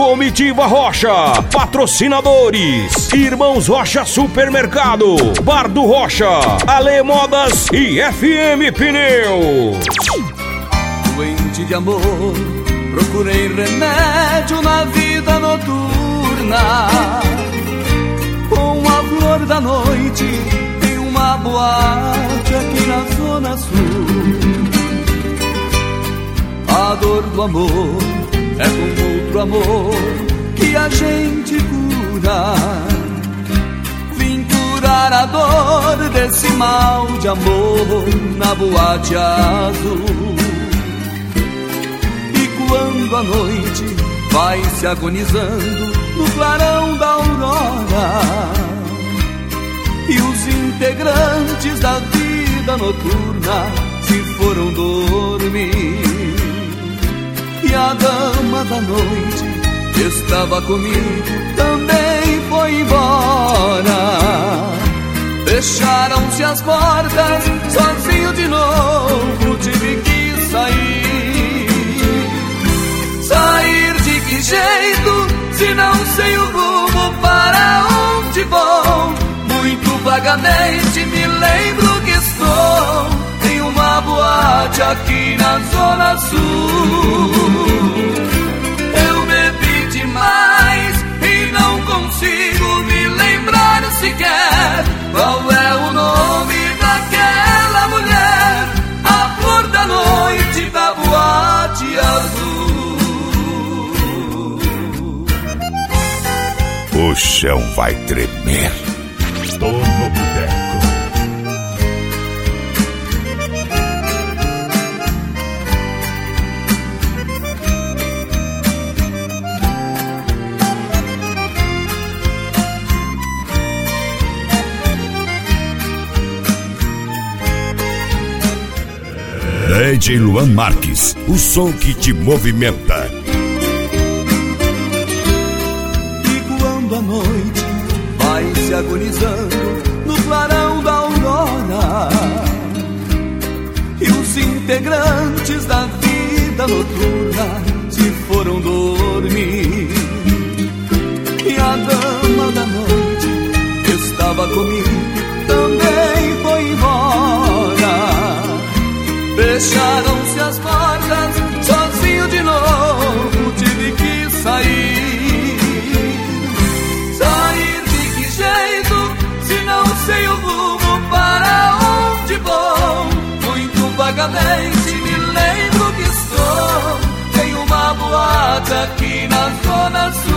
Comitiva Rocha, patrocinadores, Irmãos Rocha Supermercado, Bar do Rocha, Ale Modas e FM Pneus. Doente de amor, procurei remédio na vida noturna. Com a flor da noite em uma boate aqui na Zona Sul. A dor do amor é com outro amor que a gente cura. Vim curar a dor desse mal de amor na boate azul. E quando a noite vai se agonizando no clarão da aurora, e os integrantes da vida noturna se foram dormir, e a dama da noite que estava comigo também foi embora. Fecharam-se as portas, sozinho de novo tive que sair. Sair de que jeito, se não sei o rumo para onde vou? Muito vagamente me lembro que estou em uma boate aqui na Zona Sul. Eu bebi demais e não consigo me lembrar sequer qual é o nome daquela mulher, a flor da noite da boate azul. O chão vai tremer. Tô no boteco. DJ Luan Marques, o som que te movimenta. E quando a noite vai se agonizando no clarão da aurora, e os integrantes da vida noturna se foram dormir, e a dama da noite que estava comigo também foi embora. Fecharam-se as portas, sozinho de novo tive que sair. Sair de que jeito, se não sei o rumo para onde vou? Muito vagamente me lembro que estou em uma boate aqui na Zona Sul.